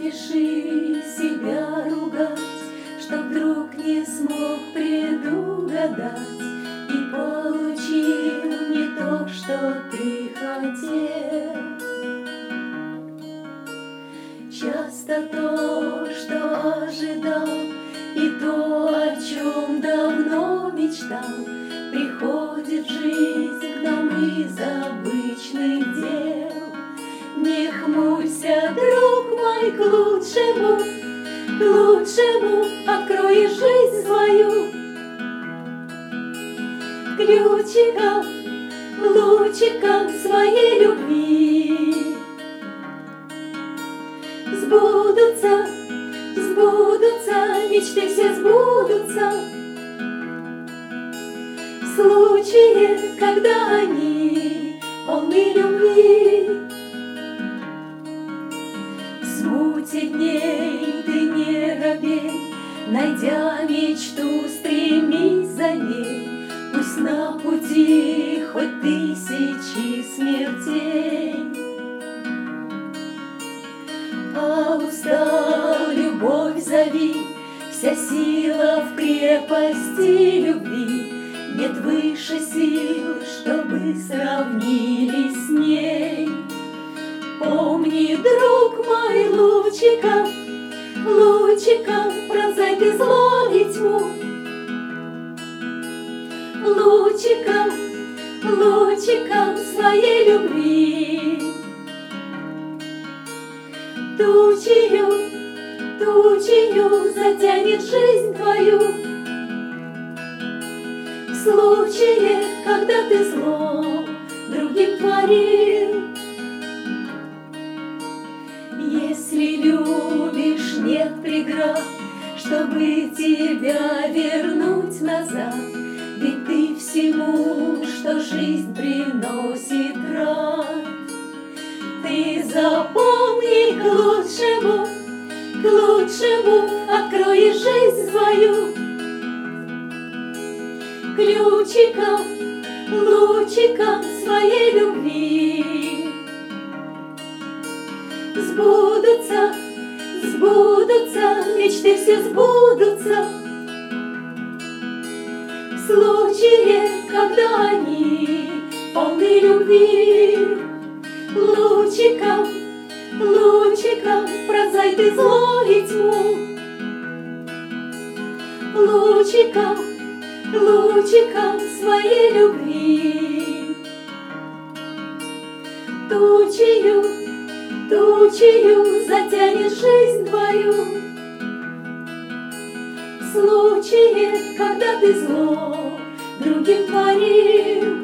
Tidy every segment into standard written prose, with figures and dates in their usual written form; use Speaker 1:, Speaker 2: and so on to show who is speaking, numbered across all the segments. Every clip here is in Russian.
Speaker 1: спеши себя ругать, что вдруг не смог предугадать и получил не то, что ты хотел. Часто то, что ожидал, и то, о чем давно мечтал, приходит в жизнь к нам из обычных дел. Не хмурься, друг мой, к лучшему открой жизнь свою. Ключиком, лучиком своей любви сбудутся, мечты все сбудутся. В случае, когда они полны любви. В смуте дней ты не робей, найдя мечту, стремись за ней. Пусть на пути хоть тысячи смертей. А устал, любовь зови, вся сила в крепости любви. Нет выше сил, чтобы сравнились с ней. Помни, друг мой, лучиком пронзай ты зло и тьму. Лучиком своей любви. Тучью затянет жизнь твою. В случае, когда ты зло другим творил. Если любишь, нет преград, чтобы тебя вернуть назад. Ведь ты всему, что жизнь приносит, рад. Ты запомни, к лучшему открой жизнь свою. Лучиком своей любви. Сбудутся, мечты все сбудутся. В случае, когда они полны любви. Лучиком пронзай ты зло и тьму. Лучиком своей любви. Тучью затянет жизнь твою. В случае, когда ты зло другим творил.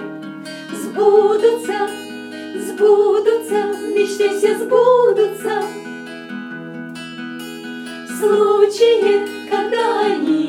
Speaker 1: Сбудутся, мечты все сбудутся. В случае, когда они